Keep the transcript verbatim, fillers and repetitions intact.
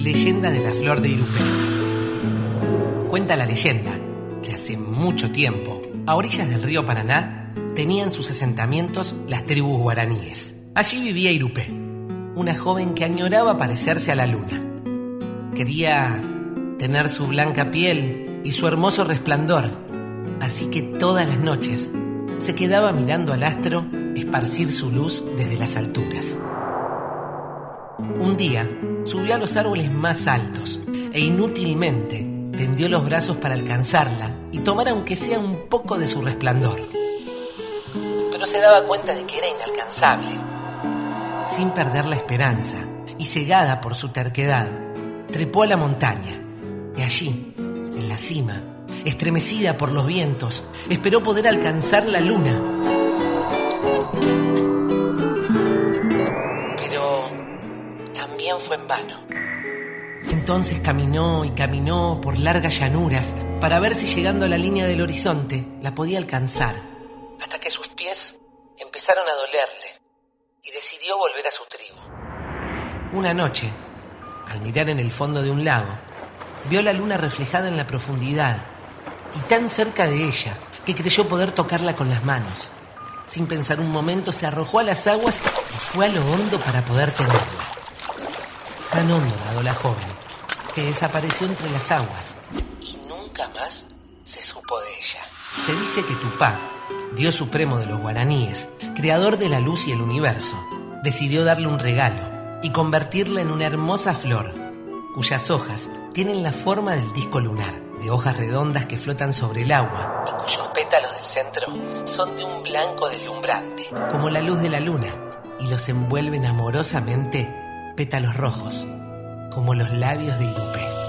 Leyenda de la flor de Irupé. Cuenta la leyenda que hace mucho tiempo, a orillas del río Paraná, tenían sus asentamientos las tribus guaraníes. Allí vivía Irupé, una joven que añoraba parecerse a la luna. Quería tener su blanca piel y su hermoso resplandor, así que todas las noches se quedaba mirando al astro esparcir su luz desde las alturas. Un día subió a los árboles más altos e inútilmente tendió los brazos para alcanzarla y tomar aunque sea un poco de su resplandor. Pero se daba cuenta de que era inalcanzable. Sin perder la esperanza y cegada por su terquedad, trepó a la montaña y allí, en la cima, estremecida por los vientos, esperó poder alcanzar la luna. Pero también fue en vano. Entonces caminó y caminó por largas llanuras para ver si llegando a la línea del horizonte la podía alcanzar, hasta que sus pies empezaron a dolerle y decidió volver a su tribu. Una noche, al mirar en el fondo de un lago, vio la luna reflejada en la profundidad y tan cerca de ella que creyó poder tocarla con las manos. Sin pensar un momento se arrojó a las aguas y fue a lo hondo para poder tenerla. Tan hondo nadó la joven que desapareció entre las aguas y nunca más se supo de ella. Se dice que Tupá, Dios supremo de los guaraníes, creador de la luz y el universo, decidió darle un regalo y convertirla en una hermosa flor, cuyas hojas tienen la forma del disco lunar, de hojas redondas que flotan sobre el agua y cuyos pétalos del centro son de un blanco deslumbrante, como la luz de la luna, y los envuelven amorosamente pétalos rojos, como los labios de Irupé.